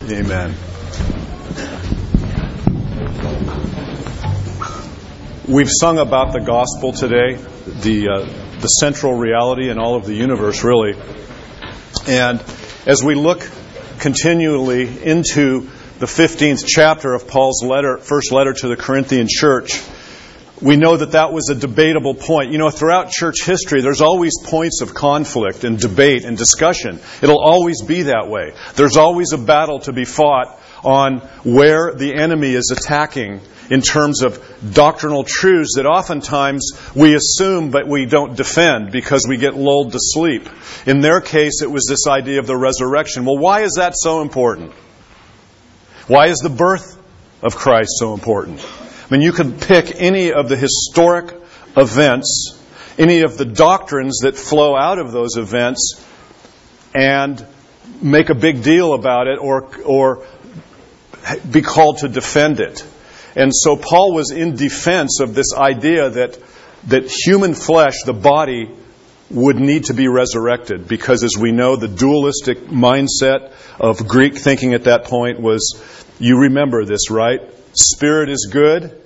Amen. We've sung about the gospel today, the central reality in all of the universe, really. And as we look continually into the 15th chapter of Paul's first letter to the Corinthian church, we know that was a debatable point. You know, throughout church history, there's always points of conflict and debate and discussion. It'll always be that way. There's always a battle to be fought on where the enemy is attacking in terms of doctrinal truths that oftentimes we assume but we don't defend because we get lulled to sleep. In their case, it was this idea of the resurrection. Well, why is that so important? Why is the birth of Christ so important? I mean, you could pick any of the historic events, any of the doctrines that flow out of those events, and make a big deal about it or be called to defend it. And so Paul was in defense of this idea that human flesh, the body, would need to be resurrected. Because as we know, the dualistic mindset of Greek thinking at that point was, you remember this, right? Spirit is good.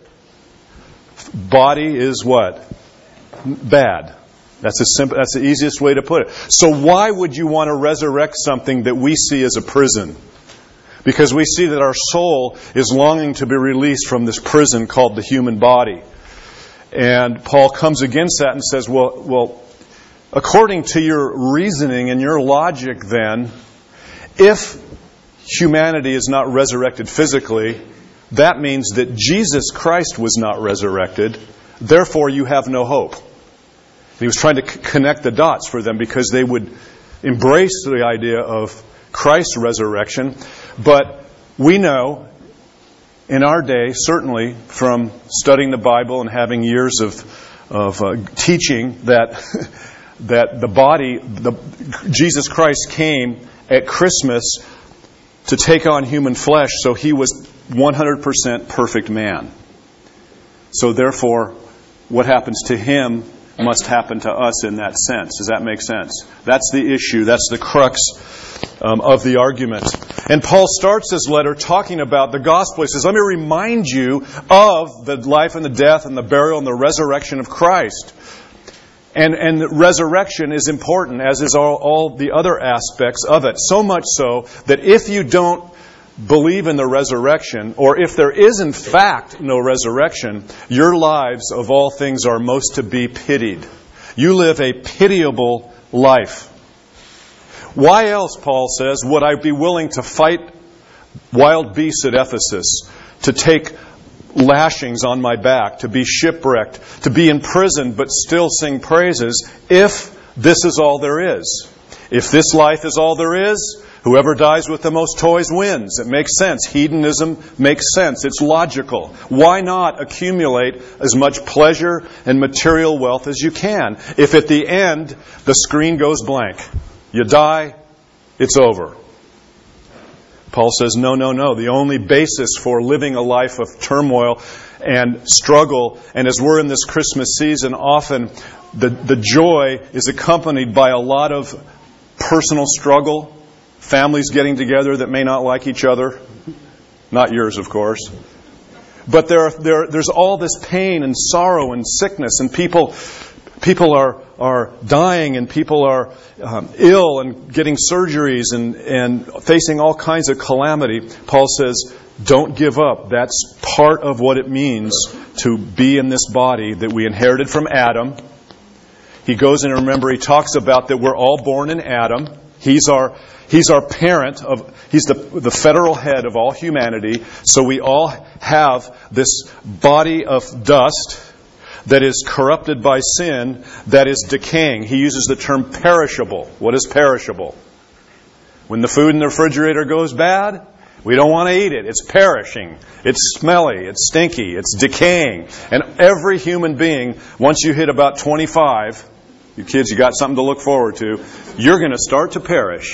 Body is what? Bad. That's the easiest way to put it. So why would you want to resurrect something that we see as a prison? Because we see that our soul is longing to be released from this prison called the human body. And Paul comes against that and says, well, according to your reasoning and your logic then, if humanity is not resurrected physically, that means that Jesus Christ was not resurrected. Therefore, you have no hope. He was trying to connect the dots for them because they would embrace the idea of Christ's resurrection. But we know in our day, certainly from studying the Bible and having years of teaching, that the body, Jesus Christ came at Christmas to take on human flesh, so He was 100% perfect man. So therefore, what happens to Him must happen to us in that sense. Does that make sense? That's the issue. That's the crux of the argument. And Paul starts his letter talking about the gospel. He says, let me remind you of the life and the death and the burial and the resurrection of Christ. And the resurrection is important, as is all the other aspects of it. So much so that if you don't believe in the resurrection, or if there is in fact no resurrection, your lives of all things are most to be pitied. You live a pitiable life. Why else, Paul says, would I be willing to fight wild beasts at Ephesus, to take lashings on my back, to be shipwrecked, to be in prison but still sing praises, if this is all there is? If this life is all there is, whoever dies with the most toys wins. It makes sense. Hedonism makes sense. It's logical. Why not accumulate as much pleasure and material wealth as you can if at the end the screen goes blank? You die, it's over. Paul says, no. The only basis for living a life of turmoil and struggle, and as we're in this Christmas season, often the joy is accompanied by a lot of personal struggle, families getting together that may not like each other. Not yours, of course. But there's all this pain and sorrow and sickness, and people are dying, and people are ill and getting surgeries and facing all kinds of calamity. Paul says, don't give up. That's part of what it means to be in this body that we inherited from Adam. He goes and remember, he talks about that we're all born in Adam. He's our parent. He's the federal head of all humanity. So we all have this body of dust that is corrupted by sin, that is decaying. He uses the term perishable. What is perishable? When the food in the refrigerator goes bad, we don't want to eat it. It's perishing. It's smelly. It's stinky. It's decaying. And every human being, once you hit about 25, you kids, you got something to look forward to, you're going to start to perish.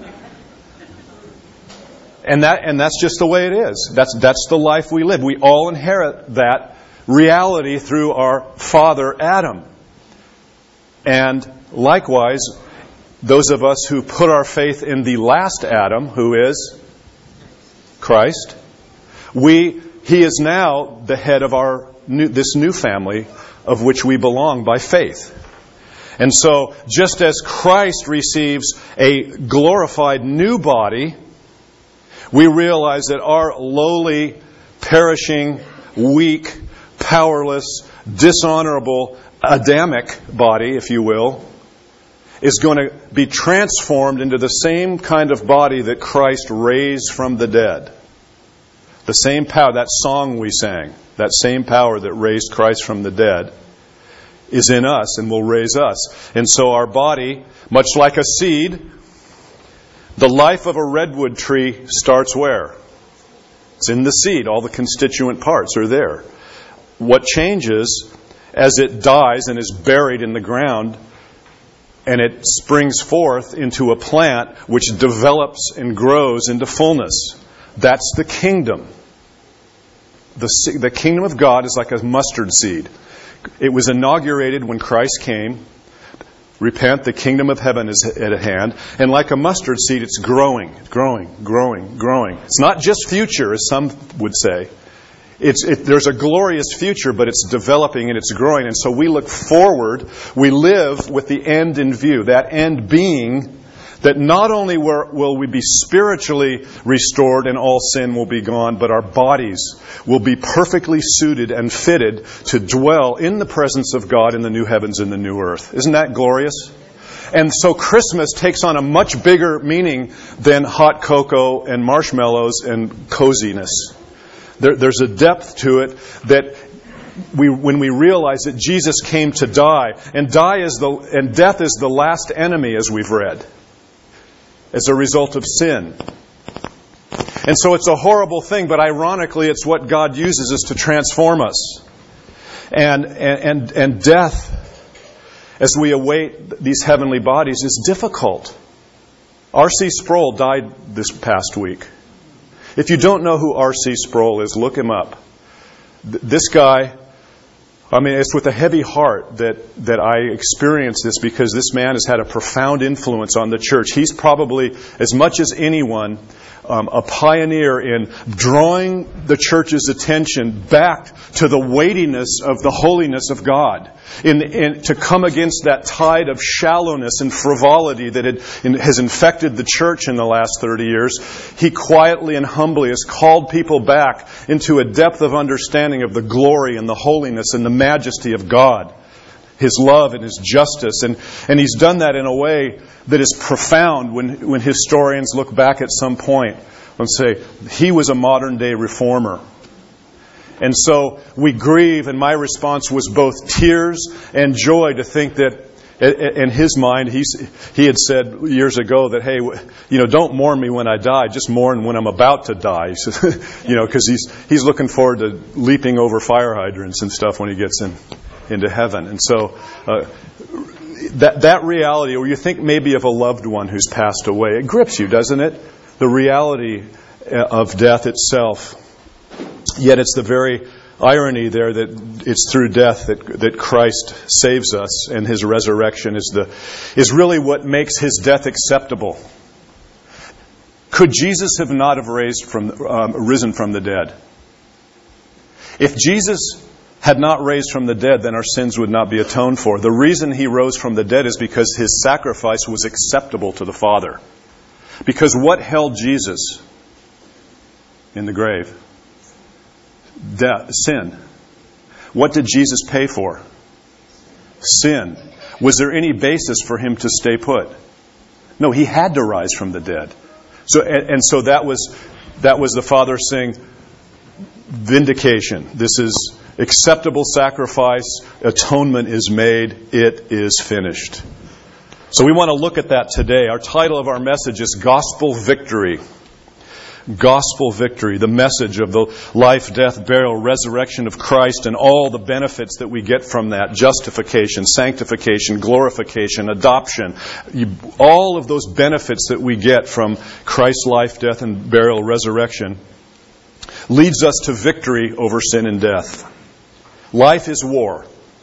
And that's just the way it is. That's the life we live. We all inherit that reality through our father Adam. And likewise, those of us who put our faith in the last Adam, who is Christ, He is now the head of this new family of which we belong by faith. And so, just as Christ receives a glorified new body, we realize that our lowly, perishing, weak, powerless, dishonorable, Adamic body, if you will, is going to be transformed into the same kind of body that Christ raised from the dead. The same power, that song we sang, that same power that raised Christ from the dead is in us and will raise us. And so our body, much like a seed, the life of a redwood tree starts where? It's in the seed. All the constituent parts are there. What changes as it dies and is buried in the ground and it springs forth into a plant which develops and grows into fullness. That's the kingdom. The kingdom of God is like a mustard seed. It was inaugurated when Christ came. Repent, the kingdom of heaven is at hand. And like a mustard seed, it's growing. It's not just future, as some would say. There's a glorious future, but it's developing and it's growing. And so we look forward. We live with the end in view. That end being that not only will we be spiritually restored and all sin will be gone, but our bodies will be perfectly suited and fitted to dwell in the presence of God in the new heavens and the new earth. Isn't that glorious? And so Christmas takes on a much bigger meaning than hot cocoa and marshmallows and coziness. There's a depth to it that when we realize that Jesus came to die, and death is the last enemy, as we've read, as a result of sin. And so it's a horrible thing, but ironically, it's what God uses us to transform us. And death, as we await these heavenly bodies, is difficult. R.C. Sproul died this past week. If you don't know who R.C. Sproul is, look him up. This guy, it's with a heavy heart that I experience this, because this man has had a profound influence on the church. He's probably, as much as anyone, a pioneer in drawing the church's attention back to the weightiness of the holiness of God, to come against that tide of shallowness and frivolity that has infected the church in the last 30 years. He quietly and humbly has called people back into a depth of understanding of the glory and the holiness and the majesty of God, His love and His justice. And he's done that in a way that is profound when historians look back at some point and say, he was a modern day reformer. And so we grieve, and my response was both tears and joy to think that in his mind, he had said years ago that, hey, don't mourn me when I die, just mourn when I'm about to die. Because he's looking forward to leaping over fire hydrants and stuff when he gets into heaven. And so that reality, or you think maybe of a loved one who's passed away, it grips you, doesn't it? The reality of death itself. Yet it's the very irony there that it's through death that Christ saves us, and His resurrection is really what makes His death acceptable. Could Jesus have not have risen from the dead? If Jesus had not raised from the dead, then our sins would not be atoned for. The reason He rose from the dead is because His sacrifice was acceptable to the Father. Because what held Jesus in the grave? Death, sin. What did Jesus pay for? Sin. Was there any basis for Him to stay put? No, He had to rise from the dead. So that was the Father saying, vindication. This is acceptable sacrifice. Atonement is made. It is finished. So we want to look at that today. Our title of our message is Gospel Victory. Gospel victory, the message of the life, death, burial, resurrection of Christ, and all the benefits that we get from that: justification, sanctification, glorification, adoption. All of those benefits that we get from Christ's life, death, and burial, resurrection leads us to victory over sin and death. Life is war.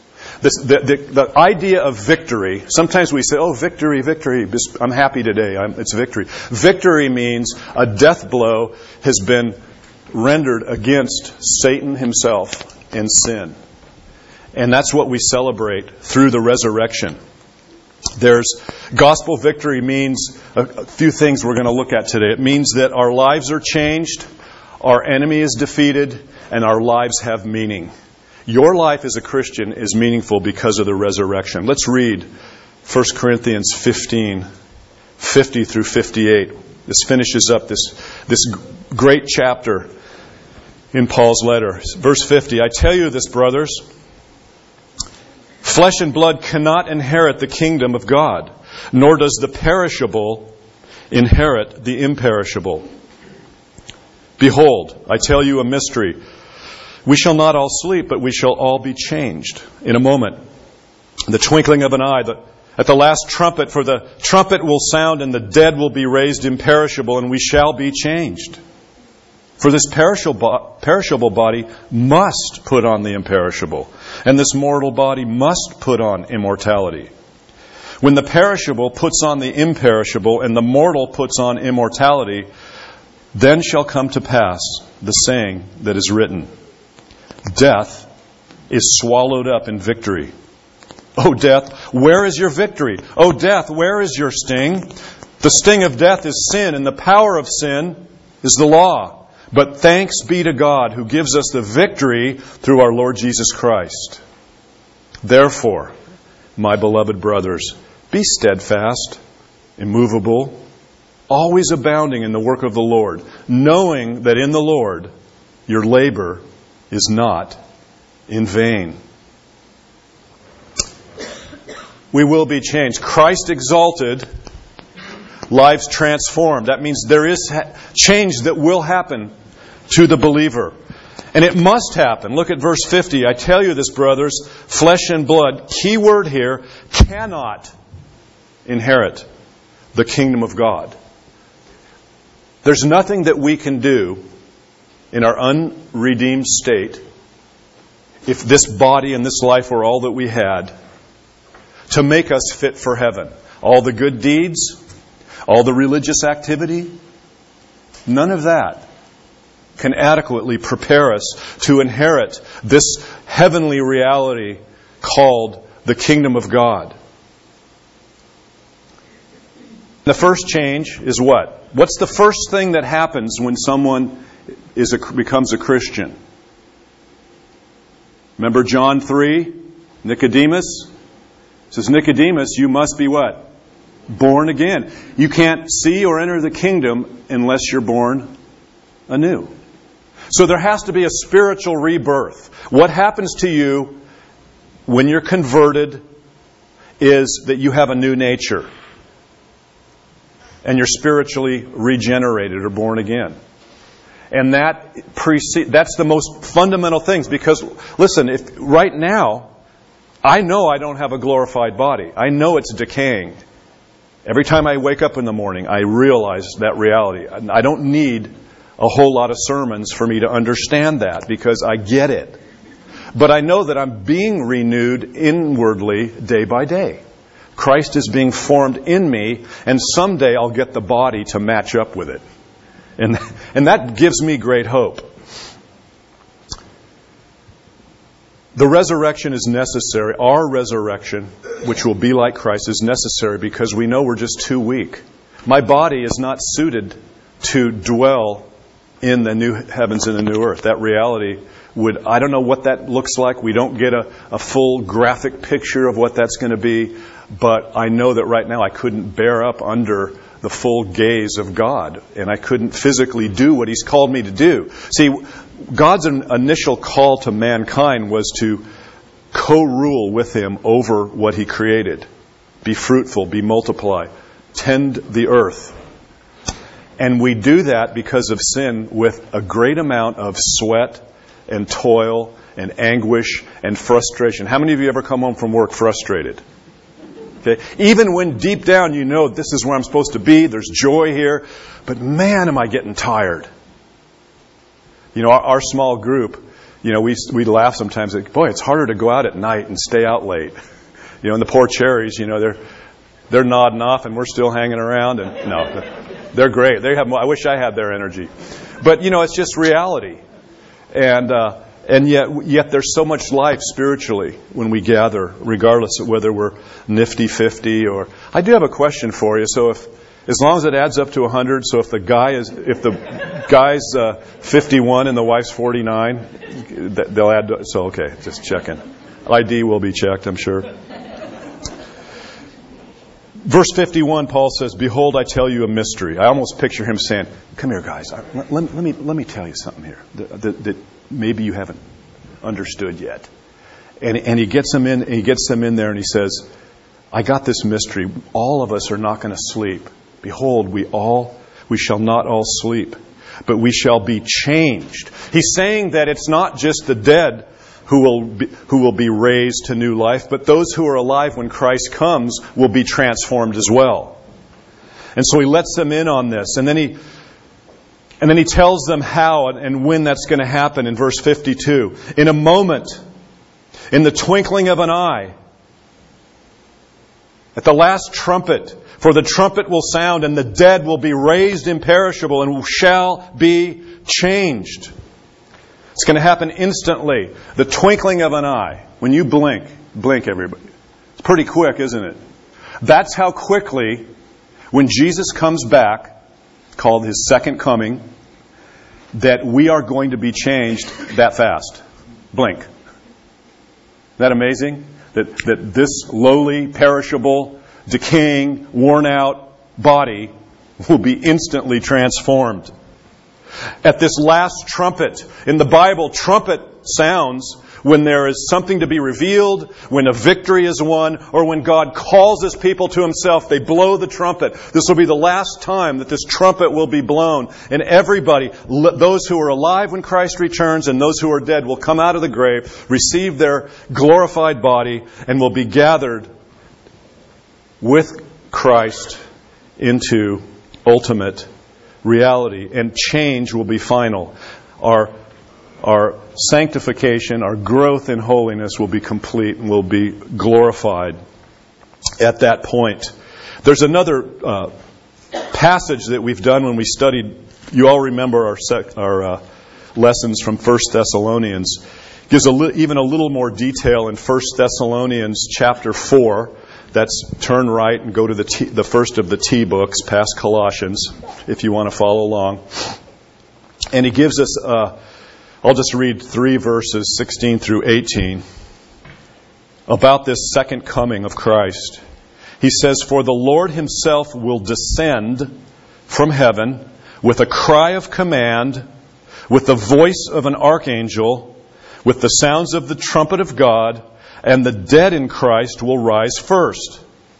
The idea of victory, sometimes we say, oh, victory, victory, I'm happy today, it's victory. Victory means a death blow has been rendered against Satan himself and sin. And that's what we celebrate through the resurrection. Gospel victory means a few things we're going to look at today. It means that our lives are changed, our enemy is defeated, and our lives have meaning. Your life as a Christian is meaningful because of the resurrection. Let's read 1 Corinthians 15, 50 through 58. This finishes up this great chapter in Paul's letter. Verse 50, I tell you this, brothers, flesh and blood cannot inherit the kingdom of God, nor does the perishable inherit the imperishable. Behold, I tell you a mystery. We shall not all sleep, but we shall all be changed in a moment. In the twinkling of an eye, at the last trumpet, for the trumpet will sound and the dead will be raised imperishable, and we shall be changed. For this perishable body must put on the imperishable, and this mortal body must put on immortality. When the perishable puts on the imperishable, and the mortal puts on immortality, then shall come to pass the saying that is written, death is swallowed up in victory. O death, where is your victory? O death, where is your sting? The sting of death is sin, and the power of sin is the law. But thanks be to God who gives us the victory through our Lord Jesus Christ. Therefore, my beloved brothers, be steadfast, immovable, always abounding in the work of the Lord, knowing that in the Lord your labor is not in vain. We will be changed. Christ exalted, lives transformed. That means there is change that will happen to the believer. And it must happen. Look at verse 50. I tell you this, brothers, flesh and blood, key word here, cannot inherit the kingdom of God. There's nothing that we can do in our unredeemed state, if this body and this life were all that we had, to make us fit for heaven. All the good deeds, all the religious activity, none of that can adequately prepare us to inherit this heavenly reality called the kingdom of God. The first change is what? What's the first thing that happens when someone becomes a Christian? Remember John 3? Nicodemus? It says, Nicodemus, you must be what? Born again. You can't see or enter the kingdom unless you're born anew. So there has to be a spiritual rebirth. What happens to you when you're converted is that you have a new nature. And you're spiritually regenerated or born again. And that's the most fundamental things. Because, listen, if right now, I know I don't have a glorified body. I know it's decaying. Every time I wake up in the morning, I realize that reality. I don't need a whole lot of sermons for me to understand that, because I get it. But I know that I'm being renewed inwardly day by day. Christ is being formed in me, and someday I'll get the body to match up with it. And that gives me great hope. The resurrection is necessary. Our resurrection, which will be like Christ, is necessary because we know we're just too weak. My body is not suited to dwell in the new heavens and the new earth. That reality I don't know what that looks like. We don't get a full graphic picture of what that's going to be. But I know that right now I couldn't bear up under the full gaze of God. And I couldn't physically do what He's called me to do. See, God's initial call to mankind was to co-rule with Him over what He created. Be fruitful, be multiply, tend the earth. And we do that because of sin with a great amount of sweat and toil and anguish and frustration. How many of you ever come home from work frustrated? Okay? Even when deep down you know this is where I'm supposed to be, there's joy here, but man, am I getting tired. You know, our small group we laugh sometimes. Like, boy, it's harder to go out at night and stay out late. And the poor cherries, they're nodding off, and we're still hanging around. And no, they're great. I wish I had their energy, but it's just reality. And yet there's so much life spiritually when we gather, regardless of whether we're nifty-50 or. I do have a question for you. So as long as it adds up to 100, so if the guy's 51 and the wife's 49, they'll add. So okay, just checking. ID will be checked, I'm sure. Verse 51, Paul says, "Behold, I tell you a mystery." I almost picture him saying, "Come here, guys. Let me tell you something here that maybe you haven't understood yet." And he gets them in. And he gets them in there, and he says, "I got this mystery. All of us are not going to sleep. Behold, we shall not all sleep, but we shall be changed." He's saying that it's not just the dead who will be raised to new life, but those who are alive when Christ comes will be transformed as well. And so he lets them in on this, and then he tells them how and when that's going to happen in verse 52. "In a moment, in the twinkling of an eye, at the last trumpet, for the trumpet will sound, and the dead will be raised imperishable and shall be changed." It's going to happen instantly. The twinkling of an eye. When you blink everybody. It's pretty quick, isn't it? That's how quickly, when Jesus comes back, called His second coming, that we are going to be changed that fast. Blink. Isn't that amazing? That this lowly, perishable, decaying, worn out body will be instantly transformed. At this last trumpet, in the Bible, trumpet sounds when there is something to be revealed, when a victory is won, or when God calls His people to Himself. They blow the trumpet. This will be the last time that this trumpet will be blown. And everybody, those who are alive when Christ returns and those who are dead, will come out of the grave, receive their glorified body, and will be gathered with Christ into ultimate reality, and change will be final. Our sanctification, our growth in holiness will be complete and will be glorified at that point. There's another passage that we've done when we studied. You all remember our lessons from 1 Thessalonians. It gives even a little more detail in 1 Thessalonians chapter 4. That's turn right and go to the first of the T books, past Colossians, if you want to follow along. And he gives us, I'll just read 3 verses, 16 through 18, about this second coming of Christ. He says, "For the Lord Himself will descend from heaven with a cry of command, with the voice of an archangel, with the sounds of the trumpet of God, and the dead in Christ will rise first.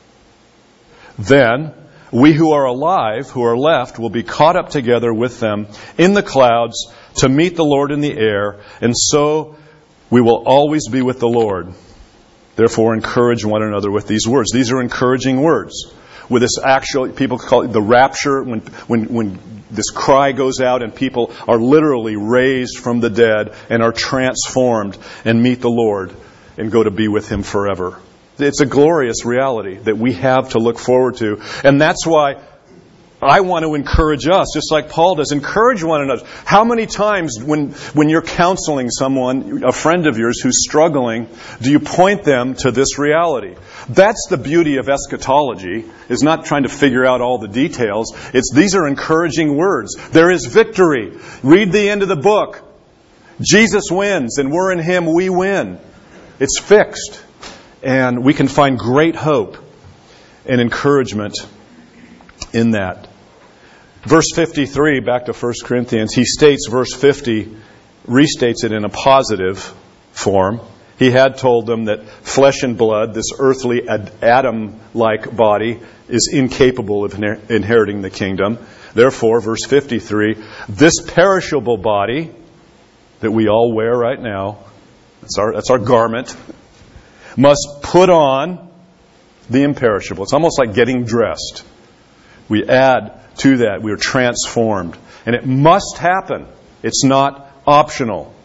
Then we who are alive, who are left, will be caught up together with them in the clouds to meet the Lord in the air, and so we will always be with the Lord. Therefore, encourage one another with these words." These are encouraging words. With this actual, people call it the rapture, when this cry goes out and people are literally raised from the dead and are transformed and meet the Lord and go to be with Him forever. It's a glorious reality that we have to look forward to. And that's why I want to encourage us, just like Paul does. Encourage one another. How many times when you're counseling someone, a friend of yours who's struggling, do you point them to this reality? That's the beauty of eschatology, is not trying to figure out all the details. These are encouraging words. There is victory. Read the end of the book. Jesus wins, and we're in Him, we win. It's fixed. And we can find great hope and encouragement in that. Verse 53, back to 1 Corinthians, he states verse 50, restates it in a positive form. He had told them that flesh and blood, this earthly Adam-like body, is incapable of inheriting the kingdom. Therefore, verse 53, this perishable body that we all wear right now, that's our garment, must put on the imperishable. It's almost like getting dressed. We add to that. We are transformed. And it must happen. It's not optional.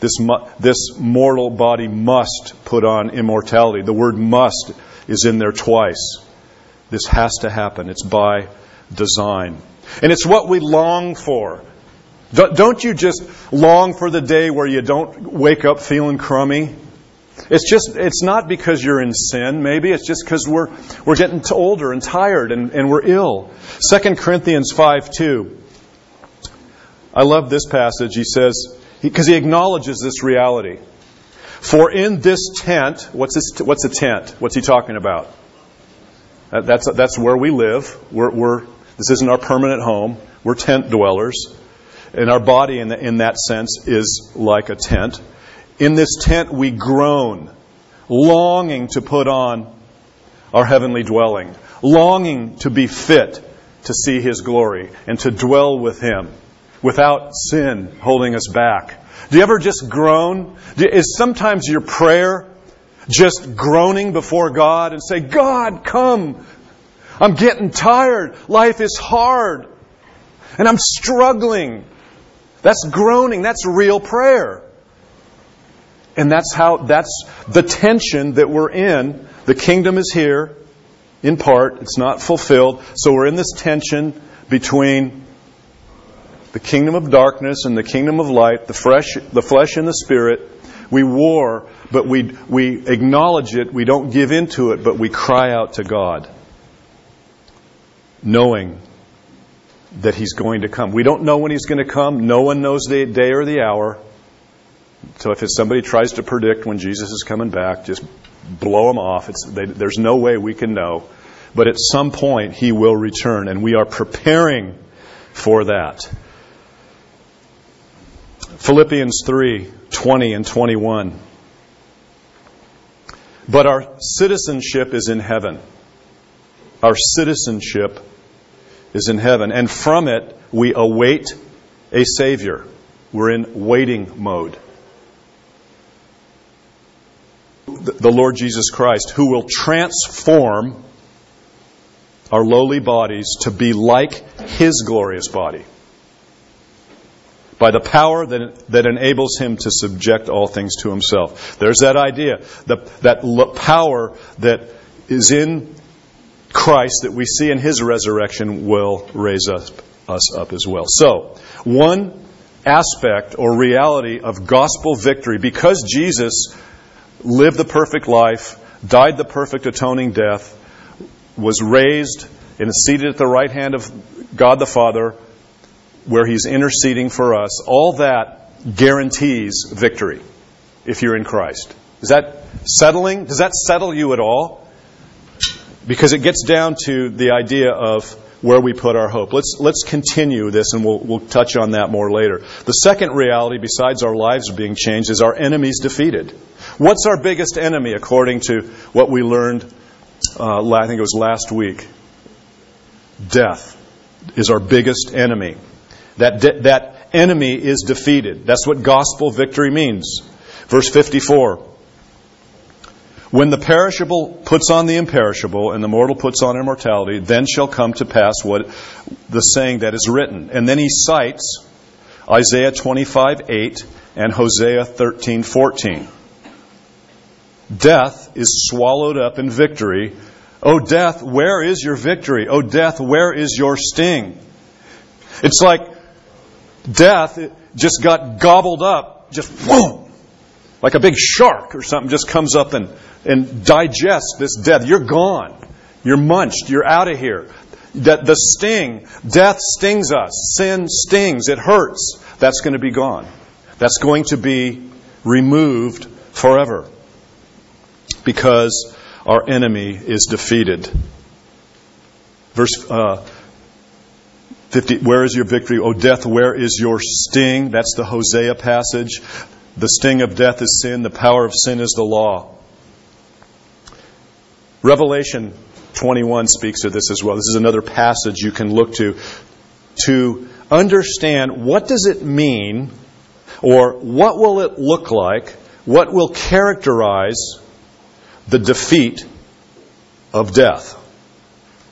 this mortal body must put on immortality. The word must is in there twice. This has to happen. It's by design. And it's what we long for. Don't you just long for the day where you don't wake up feeling crummy? It's not because you're in sin, maybe. It's just because we're getting older and tired and we're ill. 2 Corinthians 5:2. I love this passage. He says, because he acknowledges this reality. For in this tent, what's a tent? What's he talking about? That's where we live. This isn't our permanent home. We're tent dwellers. And our body in that sense is like a tent. In this tent we groan, longing to put on our heavenly dwelling, longing to be fit to see His glory and to dwell with Him without sin holding us back. Do you ever just groan? Is sometimes your prayer just groaning before God and say, God, come. I'm getting tired. Life is hard. And I'm struggling. That's groaning. That's real prayer. And that's the tension that we're in. The kingdom is here, in part. It's not fulfilled. So we're in this tension between the kingdom of darkness and the kingdom of light, the flesh and the spirit. We war, but we acknowledge it. We don't give in to it, but we cry out to God, knowing that He's going to come. We don't know when He's going to come. No one knows the day or the hour. So if somebody tries to predict when Jesus is coming back, just blow them off. There's no way we can know. But at some point, He will return, and we are preparing for that. Philippians 3:20 and 21. But our citizenship is in heaven. Our citizenship is in heaven. And from it, we await a Savior. We're in waiting mode. The Lord Jesus Christ, who will transform our lowly bodies to be like His glorious body, by the power that enables Him to subject all things to Himself. There's that idea. That power that is in Christ that we see in His resurrection will raise us up as well. So, one aspect or reality of gospel victory, because Jesus lived the perfect life, died the perfect atoning death, was raised and is seated at the right hand of God the Father, where He's interceding for us, all that guarantees victory if you're in Christ. Is that settling? Does that settle you at all? Because it gets down to the idea of where we put our hope. Let's continue this, and we'll touch on that more later. The second reality, besides our lives being changed, is our enemies defeated. What's our biggest enemy, according to what we learned, I think it was last week? Death is our biggest enemy. That enemy is defeated. That's what gospel victory means. Verse 54. When the perishable puts on the imperishable and the mortal puts on immortality, then shall come to pass what the saying that is written. And then he cites Isaiah 25:8 and Hosea 13:14. Death is swallowed up in victory. O death, where is your victory? O death, where is your sting? It's like death just got gobbled up, just whoa, like a big shark or something just comes up and digests this death. You're gone. You're munched. You're out of here. The sting, death stings us. Sin stings. It hurts. That's going to be gone. That's going to be removed forever, because our enemy is defeated. Verse 50, where is your victory? O death, where is your sting? That's the Hosea passage. The sting of death is sin. The power of sin is the law. Revelation 21 speaks of this as well. This is another passage you can look to understand what does it mean, or what will it look like, what will characterize the defeat of death.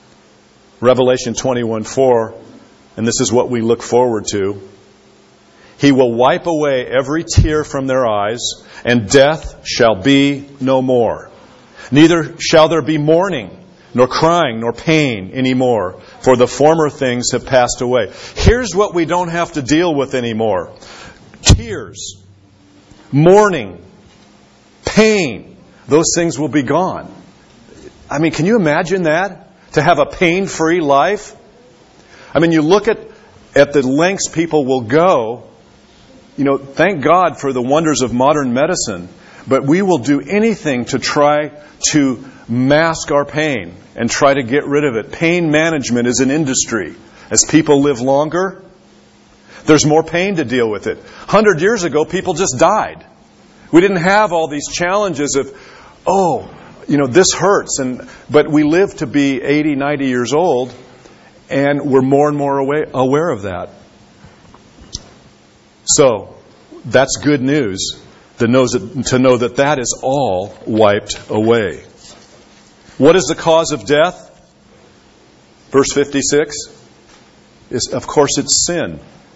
Revelation 21:4, and this is what we look forward to. He will wipe away every tear from their eyes, and death shall be no more. Neither shall there be mourning, nor crying, nor pain anymore, for the former things have passed away. Here's what we don't have to deal with anymore. Tears, mourning, pain. Those things will be gone. I mean, can you imagine that? To have a pain-free life? I mean, you look at the lengths people will go. You know, thank God for the wonders of modern medicine. But we will do anything to try to mask our pain and try to get rid of it. Pain management is an industry. As people live longer, there's more pain to deal with it. 100 years ago, people just died. We didn't have all these challenges of, this hurts. But we live to be 80, 90 years old, and we're more and more aware of that. So, that's good news to know that is all wiped away. What is the cause of death? Verse 56 of course, it's sin.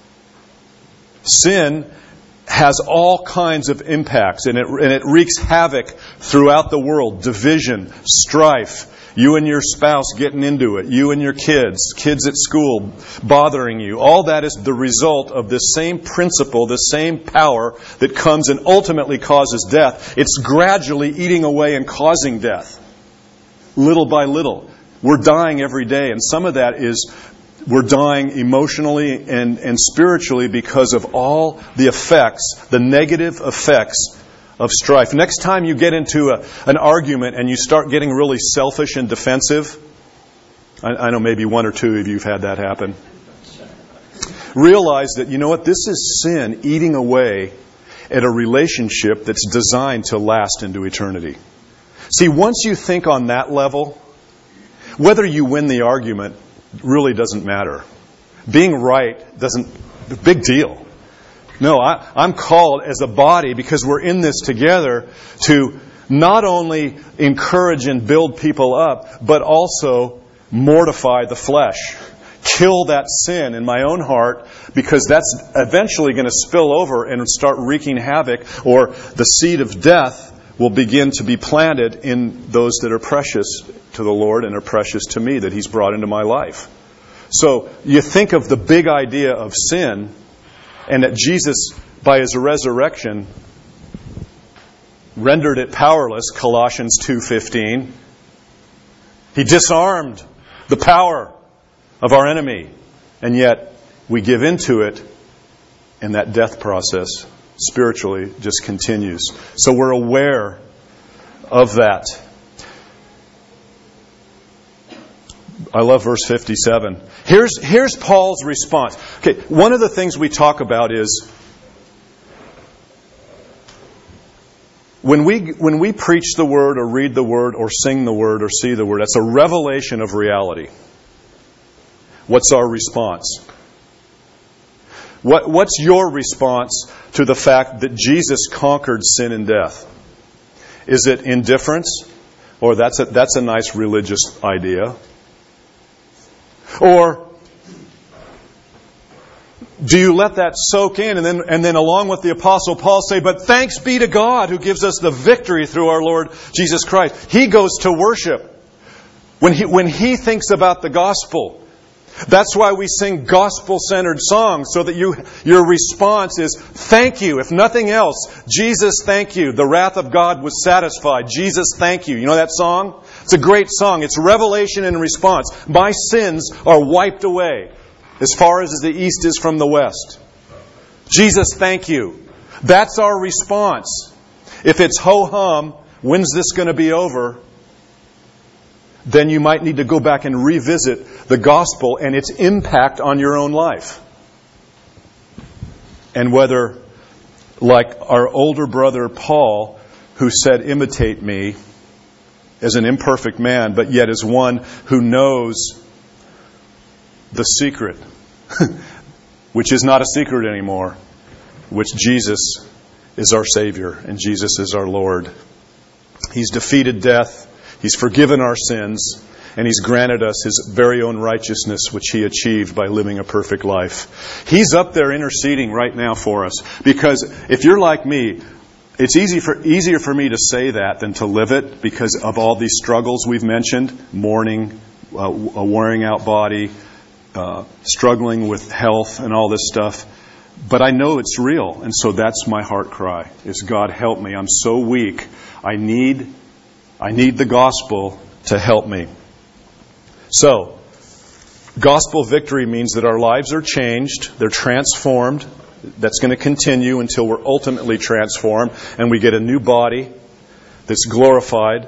Sin has all kinds of impacts, and it wreaks havoc throughout the world. Division, strife, you and your spouse getting into it, you and your kids at school bothering you. All that is the result of this same principle, this same power that comes and ultimately causes death. It's gradually eating away and causing death. Little by little. We're dying every day, and some of that is we're dying emotionally and spiritually because of all the effects, the negative effects of strife. Next time you get into an argument and you start getting really selfish and defensive, I know maybe one or two of you have had that happen. Realize that, this is sin eating away at a relationship that's designed to last into eternity. See, once you think on that level, whether you win the argument really doesn't matter. Being right big deal. No, I'm called as a body, because we're in this together, to not only encourage and build people up, but also mortify the flesh. Kill that sin in my own heart, because that's eventually going to spill over and start wreaking havoc, or the seed of death will begin to be planted in those that are precious to the Lord and are precious to me that He's brought into my life. So you think of the big idea of sin, and that Jesus, by His resurrection, rendered it powerless, Colossians 2:15. He disarmed the power of our enemy, and yet we give into it, and that death process spiritually just continues. So we're aware of that. I love verse 57. Here's Paul's response. Okay, one of the things we talk about is when we preach the Word or read the Word or sing the Word or see the Word, that's a revelation of reality. What's our response? What's your response to the fact that Jesus conquered sin and death? Is it indifference? Or that's a nice religious idea? Or do you let that soak in and then along with the Apostle Paul say, but thanks be to God who gives us the victory through our Lord Jesus Christ. He goes to worship. When he thinks about the gospel, that's why we sing gospel-centered songs, so that your response is, thank you. If nothing else, Jesus, thank you. The wrath of God was satisfied. Jesus, thank you. You know that song? It's a great song. It's revelation and response. My sins are wiped away as far as the east is from the west. Jesus, thank you. That's our response. If it's ho-hum, when's this going to be over? Then you might need to go back and revisit the gospel and its impact on your own life. And whether, like our older brother Paul, who said, imitate me, as an imperfect man, but yet as one who knows the secret, which is not a secret anymore, which Jesus is our Savior and Jesus is our Lord. He's defeated death. He's forgiven our sins. and He's granted us His very own righteousness, which He achieved by living a perfect life. He's up there interceding right now for us. Because if you're like me, it's easier for me to say that than to live it, because of all these struggles we've mentioned: mourning, a wearing out body, struggling with health and all this stuff. But I know it's real, and so that's my heart cry, is God help me. I'm so weak. I need the gospel to help me. So, gospel victory means that our lives are changed, they're transformed. That's going to continue until we're ultimately transformed and we get a new body that's glorified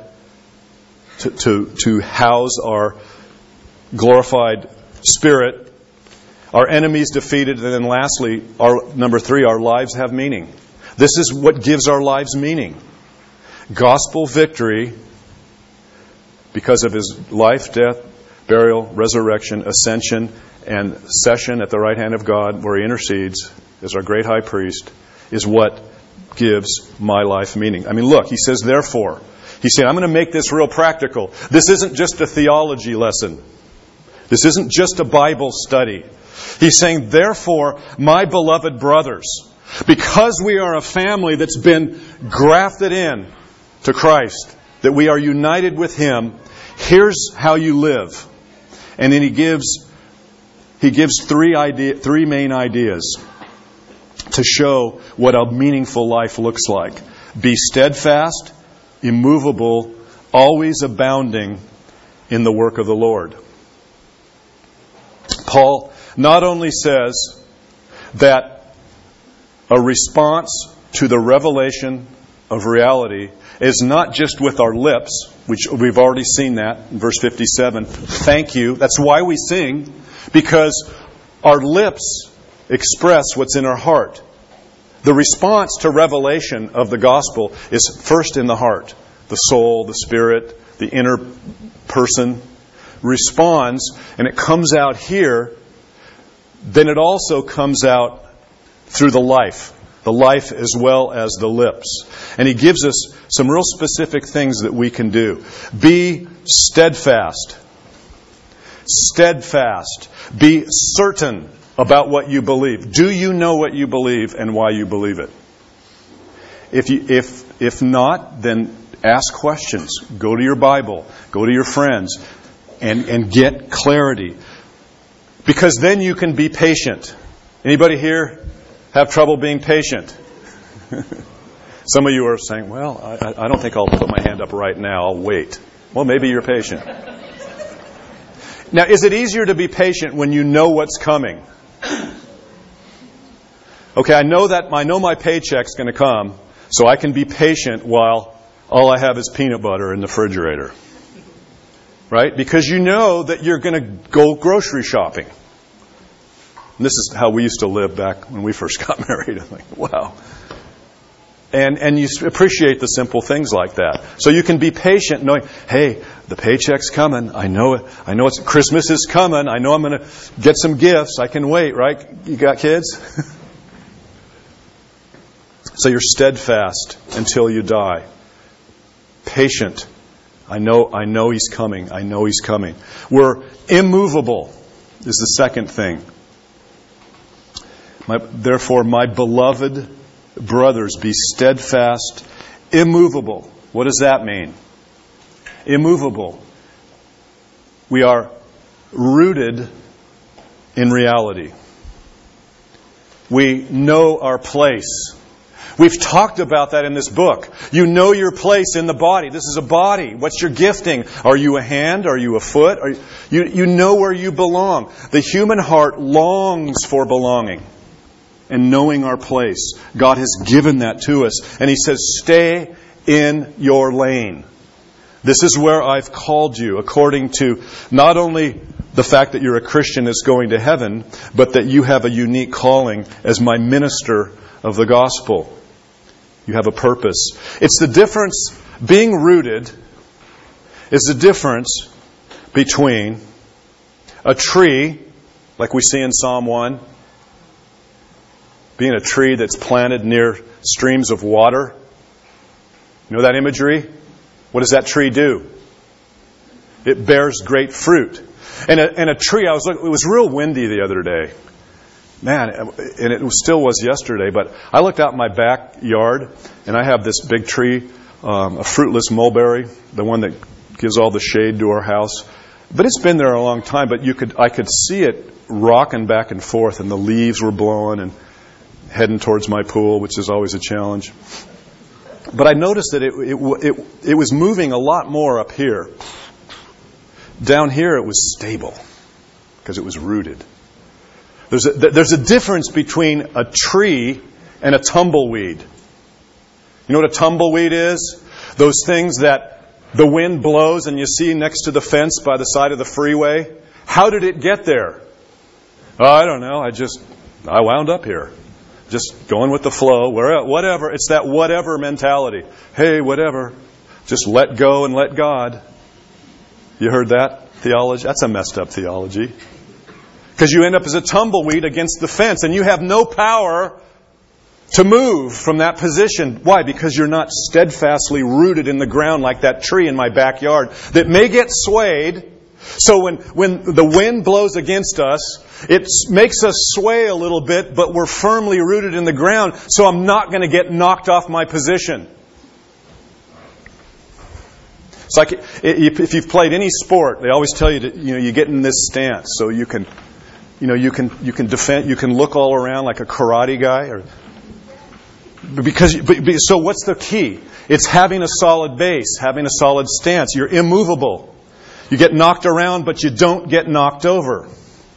to house our glorified spirit. Our enemies defeated, and then lastly, number 3, our lives have meaning. This is what gives our lives meaning. Gospel victory, because of His life, death, burial, resurrection, ascension, and session at the right hand of God, where He intercedes as our great high priest, is what gives my life meaning. I mean, look, He says, therefore. He said, I'm going to make this real practical. This isn't just a theology lesson. This isn't just a Bible study. He's saying, therefore, my beloved brothers, because we are a family that's been grafted in to Christ, that we are united with Him, here's how you live. And then He gives three main ideas to show what a meaningful life looks like. Be steadfast, immovable, always abounding in the work of the Lord. Paul not only says that a response to the revelation of reality is not just with our lips, which we've already seen that in verse 57. Thank you. That's why we sing, because our lips express what's in our heart. The response to revelation of the gospel is first in the heart. The soul, the spirit, the inner person responds, and it comes out here. Then it also comes out through the life as well as the lips. And he gives us some real specific things that we can do. Be steadfast. Steadfast. Be certain about what you believe. Do you know what you believe and why you believe it? If not, then ask questions. Go to your Bible. Go to your friends and get clarity. Because then you can be patient. Anybody here have trouble being patient? Some of you are saying, well, I don't think I'll put my hand up right now. I'll wait. Well, maybe you're patient. Now, is it easier to be patient when you know what's coming? Okay, I know my paycheck's going to come, so I can be patient while all I have is peanut butter in the refrigerator. Right? Because you know that you're going to go grocery shopping. And this is how we used to live back when we first got married. I'm like, wow. And you appreciate the simple things like that. So you can be patient knowing, hey, the paycheck's coming. I know it's Christmas is coming. I know I'm going to get some gifts. I can wait, right? You got kids? So you're steadfast until you die. Patient. I know He's coming. I know He's coming. We're immovable is the second thing. Therefore, my beloved brothers, be steadfast, immovable. What does that mean? Immovable. We are rooted in reality. We know our place. We've talked about that in this book. You know your place in the body. This is a body. What's your gifting? Are you a hand? Are you a foot? You know where you belong. The human heart longs for belonging and knowing our place. God has given that to us. And He says, stay in your lane. This is where I've called you, according to not only the fact that you're a Christian that's going to heaven, but that you have a unique calling as my minister of the gospel. You have a purpose. It's the difference, being rooted is the difference between a tree, like we see in Psalm 1, being a tree that's planted near streams of water. You know that imagery? What does that tree do? it bears great fruit. And a tree, it was real windy the other day. Man, and it still was yesterday, but I looked out in my backyard, and I have this big tree, a fruitless mulberry, the one that gives all the shade to our house. But it's been there a long time, but I could see it rocking back and forth, and the leaves were blowing and heading towards my pool, which is always a challenge. But I noticed that it was moving a lot more up here. Down here it was stable because it was rooted. There's a difference between a tree and a tumbleweed. You know what a tumbleweed is? Those things that the wind blows and you see next to the fence by the side of the freeway. How did it get there? Oh, I don't know. I wound up here. Just going with the flow. Whatever. It's that whatever mentality. Hey, whatever. Just let go and let God. You heard that theology? That's a messed up theology. Because you end up as a tumbleweed against the fence and you have no power to move from that position. Why? Because you're not steadfastly rooted in the ground like that tree in my backyard that may get swayed. So when the wind blows against us, it makes us sway a little bit, but we're firmly rooted in the ground, so I'm not going to get knocked off my position. It's like if you've played any sport, they always tell you to, you get in this stance so you can defend, you can look all around like a karate guy. So what's the key? It's having a solid base, having a solid stance. You're immovable. You get knocked around, but you don't get knocked over.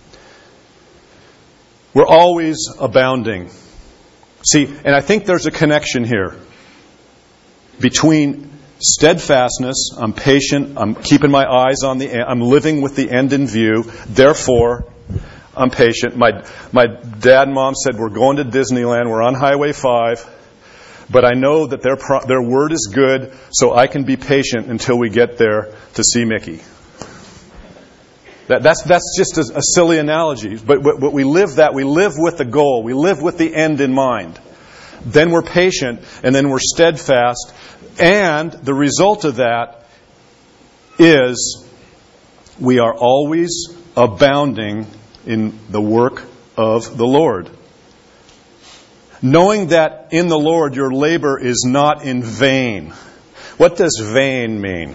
We're always abounding. See, and I think there's a connection here between steadfastness. I'm patient. I'm keeping my eyes on the end. I'm living with the end in view. Therefore, I'm patient. My dad and mom said, we're going to Disneyland. We're on Highway 5. But I know that their word is good, so I can be patient until we get there to see Mickey. That's just a silly analogy. But we live with the goal. We live with the end in mind. Then we're patient, and then we're steadfast. And the result of that is we are always abounding in the work of the Lord. Knowing that in the Lord your labor is not in vain. What does vain mean?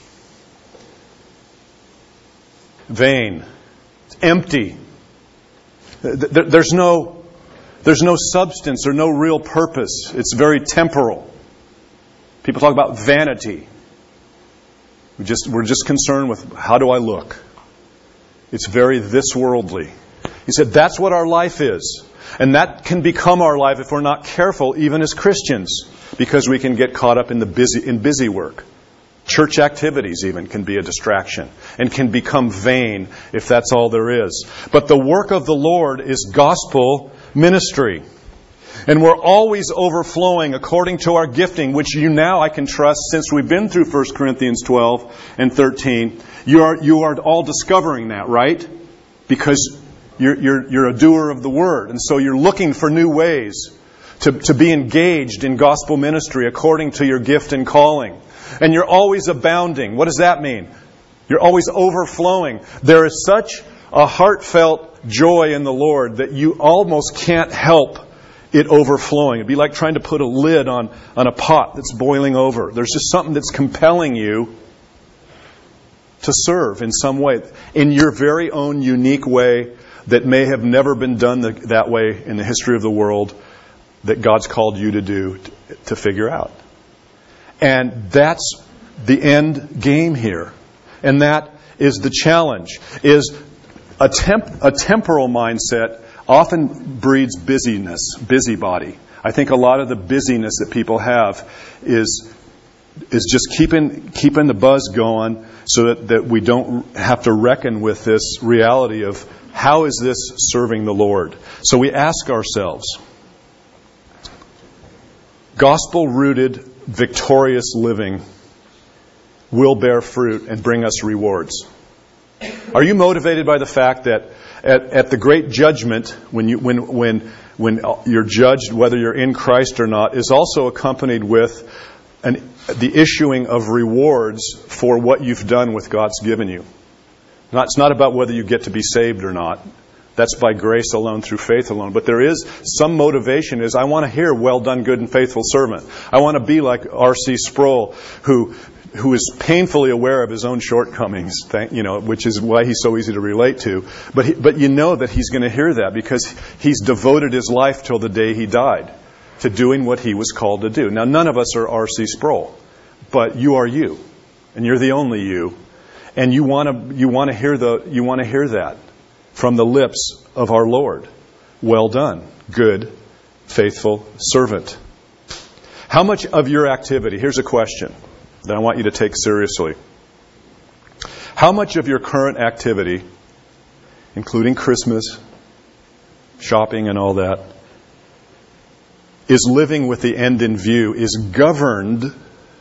Vain. It's empty. There's no substance or no real purpose. It's very temporal. People talk about vanity. We're just concerned with how do I look. It's very this worldly. He said that's what our life is. And that can become our life if we're not careful, even as Christians, because we can get caught up in busy work. Church activities even can be a distraction and can become vain if that's all there is. But the work of the Lord is gospel ministry. And we're always overflowing according to our gifting, which I can trust since we've been through 1 Corinthians 12 and 13. You are all discovering that, right? Because you're a doer of the word. And so you're looking for new ways to be engaged in gospel ministry according to your gift and calling. And you're always abounding. What does that mean? You're always overflowing. There is such a heartfelt joy in the Lord that you almost can't help it overflowing. It'd be like trying to put a lid on a pot that's boiling over. There's just something that's compelling you to serve in some way, in your very own unique way that may have never been done that way in the history of the world, that God's called you to do, to figure out. And that's the end game here. And that is the challenge, is a temporal mindset often breeds busybody. I think a lot of the busyness that people have is just keeping the buzz going so that we don't have to reckon with this reality of how is this serving the Lord. So we ask ourselves, gospel-rooted, victorious living will bear fruit and bring us rewards. Are you motivated by the fact that at the great judgment, when you're judged whether you're in Christ or not, is also accompanied with an the issuing of rewards for what you've done with God's given you. It's not about whether you get to be saved or not. That's by grace alone, through faith alone. But there is some motivation is, I want to hear, well done, good and faithful servant. I want to be like R.C. Sproul, who is painfully aware of his own shortcomings, which is why he's so easy to relate to. But you know that he's going to hear that because he's devoted his life till the day he died to doing what he was called to do. Now, none of us are R.C. Sproul, but you are you, and you're the only you, and you want to hear that from the lips of our Lord. Well done, good, faithful servant. How much of your activity, here's a question that I want you to take seriously. How much of your current activity, including Christmas, shopping and all that, is living with the end in view, is governed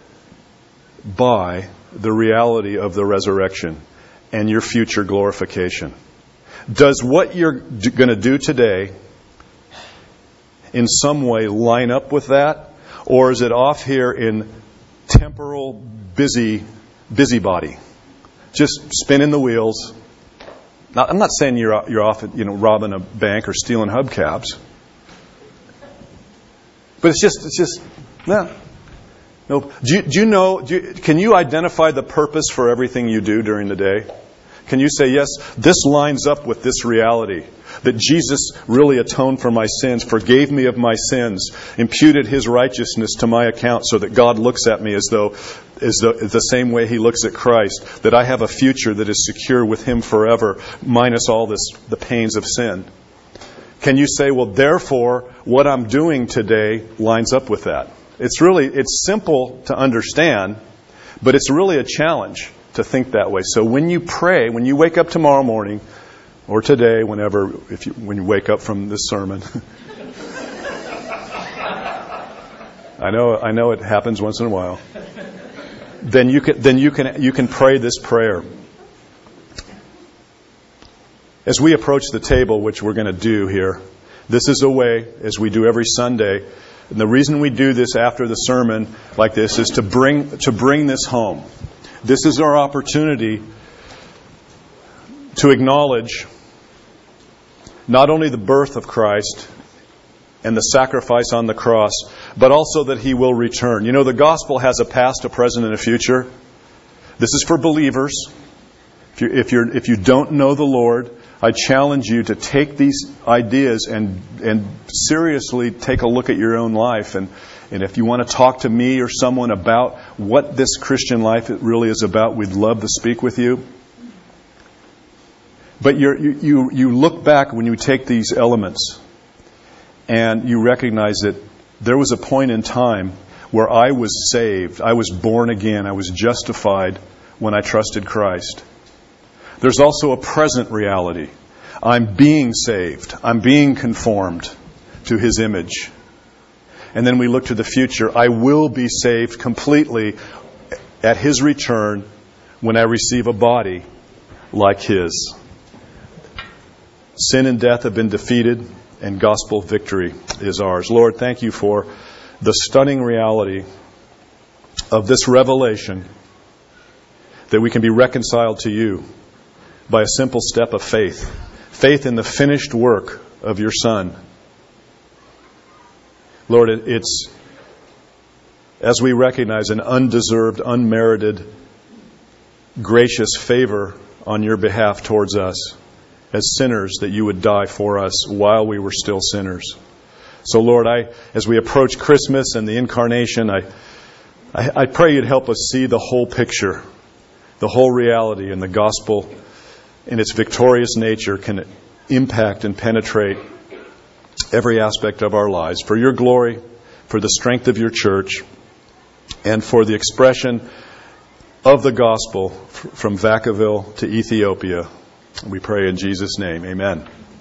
by the reality of the resurrection and your future glorification? Does what you're going to do today in some way line up with that? Or is it off here in temporal busybody? Just spinning the wheels. Now, I'm not saying you're off robbing a bank or stealing hubcaps. But it's just no. Can you identify the purpose for everything you do during the day? Can you say, yes, this lines up with this reality, that Jesus really atoned for my sins, forgave me of my sins, imputed His righteousness to my account so that God looks at me as though the same way He looks at Christ, that I have a future that is secure with Him forever, minus all the pains of sin? Can you say, well, therefore, what I'm doing today lines up with that? It's simple to understand, but it's really a challenge to think that way. So when you pray, when you wake up tomorrow morning, or today, when you wake up from this sermon, I know it happens once in a while. Then you can pray this prayer. As we approach the table, which we're going to do here, this is a way, as we do every Sunday, and the reason we do this after the sermon like this is to bring this home. This is our opportunity to acknowledge not only the birth of Christ and the sacrifice on the cross, but also that He will return. You know, the gospel has a past, a present, and a future. This is for believers. If you don't know the Lord, I challenge you to take these ideas and seriously take a look at your own life. And if you want to talk to me or someone about what this Christian life really is about, we'd love to speak with you. But you look back when you take these elements and you recognize that there was a point in time where I was saved, I was born again, I was justified when I trusted Christ. There's also a present reality. I'm being saved. I'm being conformed to His image. And then we look to the future. I will be saved completely at His return when I receive a body like His. Sin and death have been defeated, and gospel victory is ours. Lord, thank You for the stunning reality of this revelation that we can be reconciled to You by a simple step of faith. Faith in the finished work of Your Son. Lord, it's, as we recognize, an undeserved, unmerited, gracious favor on Your behalf towards us as sinners, that You would die for us while we were still sinners. So Lord, as we approach Christmas and the Incarnation, I pray You'd help us see the whole picture, the whole reality, and the gospel in its victorious nature can impact and penetrate every aspect of our lives for Your glory, for the strength of Your church, and for the expression of the gospel from Vacaville to Ethiopia. We pray in Jesus' name. Amen.